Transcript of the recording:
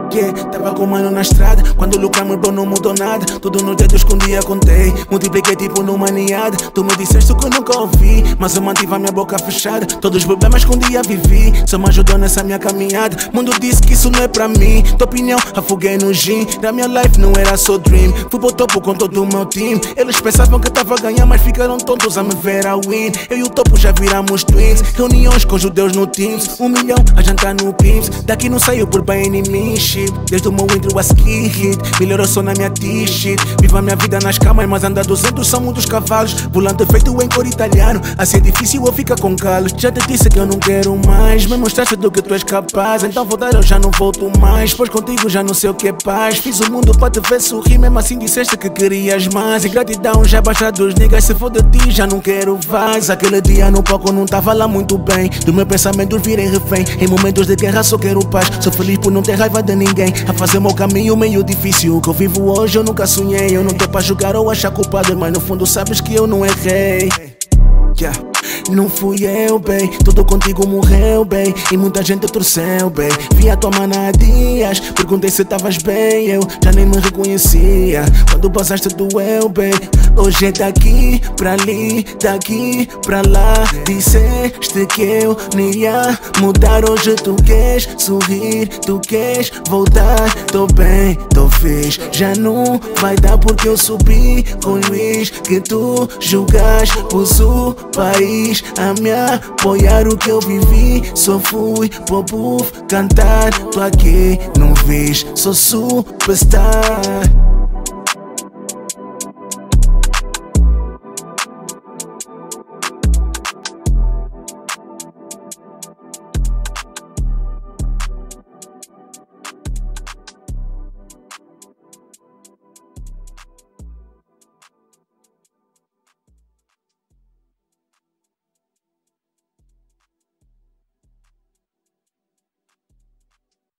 Tava com mano na estrada, quando lucramos bro não mudou nada. Tudo nos dedos que um dia contei, multipliquei tipo numa ninhada. Tu me disseste o que eu nunca ouvi, mas eu mantive a minha boca fechada. Todos os problemas que um dia vivi, só me ajudou nessa minha caminhada. Mundo disse que isso não é pra mim, tua opinião afoguei no gin. Na minha life não era só dream, fui pro topo com todo o meu team. Eles pensavam que eu tava a ganhar, mas ficaram tontos a me ver a win. Eu e o topo já viramos twins, reuniões com judeus no Teams. 1 milhão a jantar no Pimps, daqui não saiu por bem em mim. Desde o meu intro a ski hit, melhorou só na minha t-shirt. Vivo a minha vida nas camas, mas andar 200 são muitos cavalos. Volante feito em cor italiano, assim é difícil eu ficar com calos. Já te disse que eu não quero mais, me mostraste do que tu és capaz. Então vou dar, eu já não volto mais, pois contigo já não sei o que é paz. Fiz o mundo para te ver sorrir, mesmo assim disseste que querias mais. Ingratidão já baixa dos niggas, se for de ti já não quero vaz. Aquele dia no palco não tava lá muito bem, do meu pensamento virei refém. Em momentos de guerra só quero paz, sou feliz por não ter raiva de ninguém. A fazer o meu caminho meio difícil, o que eu vivo hoje eu nunca sonhei. Eu não tô pra julgar ou achar culpado, mas no fundo sabes que eu não errei. Não fui eu, bem, tudo contigo morreu, bem, e muita gente torceu, bem. Vi a tua mana há dias, perguntei se tavas bem, eu já nem me reconhecia. Quando passaste doeu, bem, hoje é daqui pra ali, daqui pra lá. Disseste que eu nem ia mudar, hoje tu queres sorrir, tu queres voltar. Tô bem, tô fixe, já não vai dar porque eu subi com o Luís. Que tu julgas, pus o país a me apoiar. O que eu vivi, só fui pro povo cantar. Tô aqui, não vis, sou superstar.